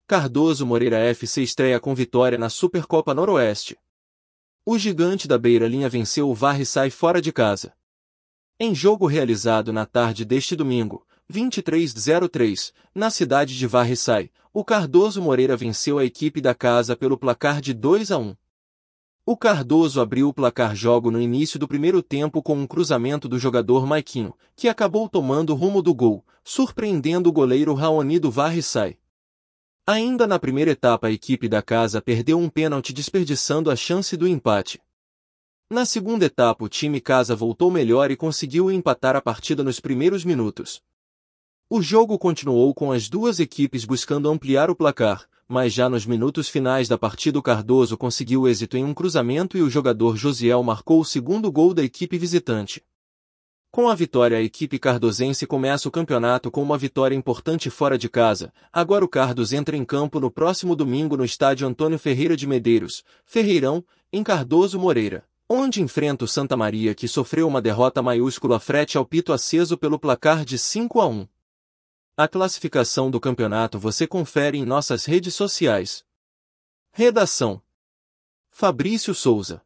Cardoso Moreira FC estreia com vitória na Supercopa Noroeste. O gigante da beira-linha venceu o Varre-Sai fora de casa. Em jogo realizado na tarde deste domingo, 23/03, na cidade de Varre-Sai, o Cardoso Moreira venceu a equipe da casa pelo placar de 2-1. O Cardoso abriu o placar-jogo no início do primeiro tempo com um cruzamento do jogador Maiquinho, que acabou tomando o rumo do gol, surpreendendo o goleiro Raoni do Varre-Sai. Ainda na primeira etapa a equipe da casa perdeu um pênalti desperdiçando a chance do empate. Na segunda etapa o time casa voltou melhor e conseguiu empatar a partida nos primeiros minutos. O jogo continuou com as duas equipes buscando ampliar o placar, mas já nos minutos finais da partida o Cardoso conseguiu êxito em um cruzamento e o jogador Josiel marcou o segundo gol da equipe visitante. Com a vitória a equipe cardosense começa o campeonato com uma vitória importante fora de casa. Agora o Cardos entra em campo no próximo domingo no estádio Antônio Ferreira de Medeiros, Ferreirão, em Cardoso Moreira, onde enfrenta o Santa Maria que sofreu uma derrota maiúscula frente ao Pito Aceso pelo placar de 5-1. A classificação do campeonato você confere em nossas redes sociais. Redação: Fabrício Souza.